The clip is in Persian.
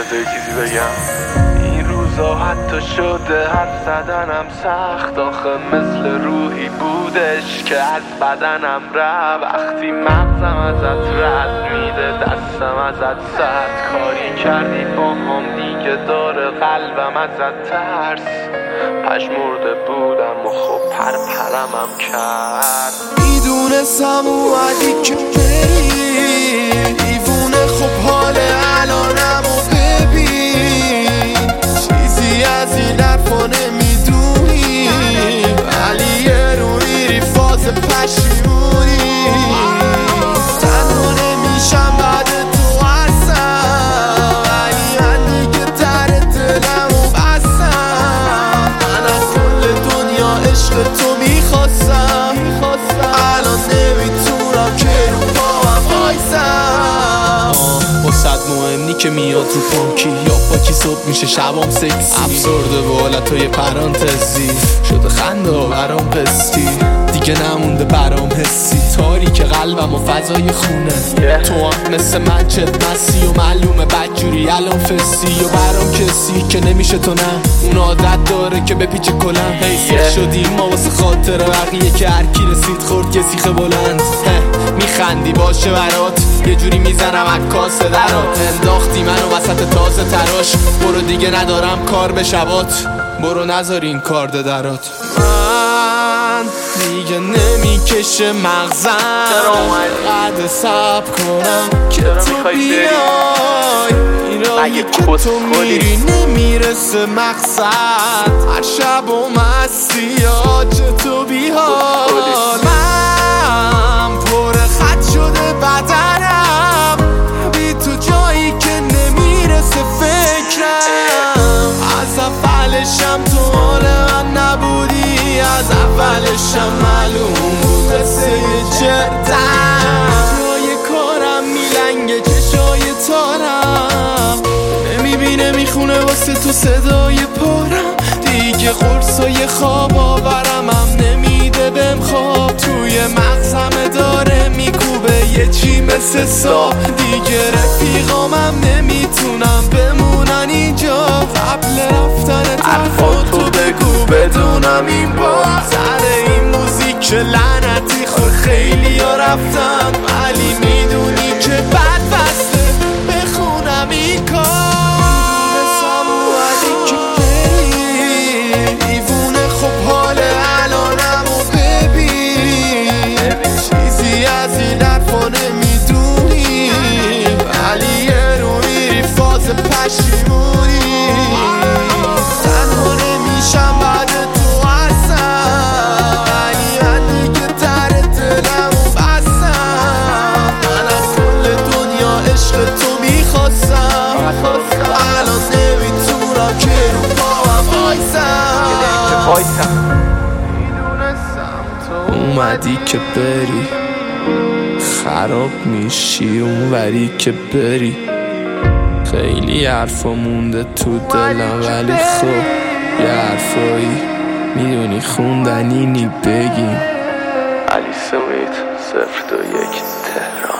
یه چیزی بگم؟ این روزا حتی شده حرف زدنم سخت، آخه مثل روحی بودش که از بدنم رفت. وقتی مغزم ازت رد میده دستم ازت سرد، کاری کردی با هم دیگه داره قلبم ازت ترس. پشمرده بودم و خب پرپرمم کرد. میدونستم اومدی که بری دیوونه، خب حال الانمو ببین. چیزی از این حرفا نمیدونی ولی یه رو میری فاز پشیمونی. تنها نمیشم بعد تو هستم، ولی من دیگه در دلمو بستم. من از کل دنیا عشق تو میخواستم، الان نمیتونم که رو پاهم وایسم. واسد مهمی که میاد رو پانکی یا پاکی صبح میشه شبام سکسی. افسرده به حالتهای پرانتزی شده خنده ها برام قسطی، دیگه نمونده برام حسی. تاریک قلبم و فضای خونه تو هم مثل من چدمسی و معلومه بدجوری الان فسی. و برام کسی که نمیشه تو نه، اون عادت داره که بپیچه کلم. حیثیت شدیم ما واسه خاطر بقیه که هرکی رسید خورد که سیخ بلند. میخندی باشه برات یه جوری میزنم عکاس درات. انداختی منو وسط تازه تراش، برو دیگه ندارم کار به شبات، برو نذار این کار درات. من دیگه نمیکشه مغزم قد سب کنم که تو بیای. این راهی که تو میری نمیرسه مقصد، هر شب و مسیاج تو بیحال. من پر خط شده بدنم بی تو جایی که نمیرسه فکرم. از اولشم تو حال من نبودی، از اولشم معلوم بود قصه چرتم. جای کارم میلنگه چشای تارم، نمیبینه میخونه واسه تو صدای پارم. دیگه قرصای خواب آورم هم نمیده بهم خواب، توی مغزم داره میکوبه یه چی مثل سا. دیگه رفیقامم نمیتونم بمونن اینجا، قبل رفتن حرفاتو بگو بدونم این با سر این موزیک لعنتی خور خیلی ها رفتن، ولی میدونی که بد بسته بخونم این کار. نمیدونی ولی یه رو میری فاز پشیمونی. تنها نمیشم بعد تو هستم، ولی من دیگه در دلمو بستم. من از کل دنیا عشق تو میخواستم، الان نمیتونم که رو پاهم وایسم. میدونستم تو اومدی که بری خراب میشی اونوری که بری. خیلی حرفا مونده تو دلم ولی خب یه حرفایی میدونی خوندنینی بگیم. علی سمیت 021 تهران.